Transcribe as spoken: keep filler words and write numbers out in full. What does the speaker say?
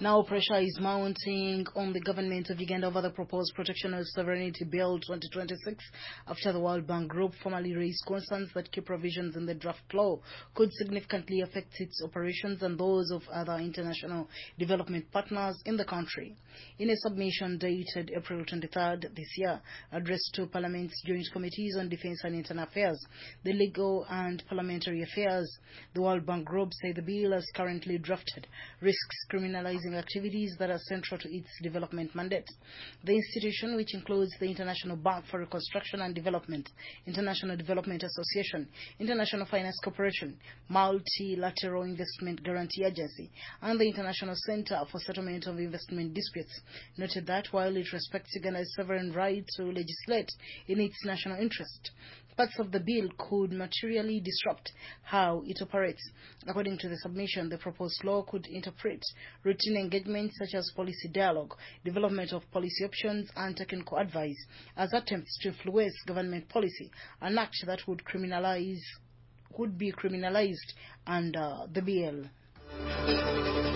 Now pressure is mounting on the government of Uganda over the proposed Protection of Sovereignty Bill twenty twenty-six after the World Bank Group formally raised concerns that key provisions in the draft law could significantly affect its operations and those of other international development partners in the country. In a submission dated April twenty-third this year, addressed to Parliament's Joint Committees on Defense and Internal Affairs, the Legal and Parliamentary Affairs, the World Bank Group said the bill as currently drafted risks criminalizing activities that are central to its development mandate. The institution, which includes the International Bank for Reconstruction and Development, International Development Association, International Finance Corporation, Multilateral Investment Guarantee Agency, and the International Center for Settlement of Investment Disputes, noted that while it respects Uganda's sovereign right to legislate in its national interest, parts of the bill could materially disrupt how it operates. According to the submission, the proposed law could interpret routine engagements such as policy dialogue, development of policy options, and technical advice as attempts to influence government policy, an act that would criminalize would be criminalized under the bill.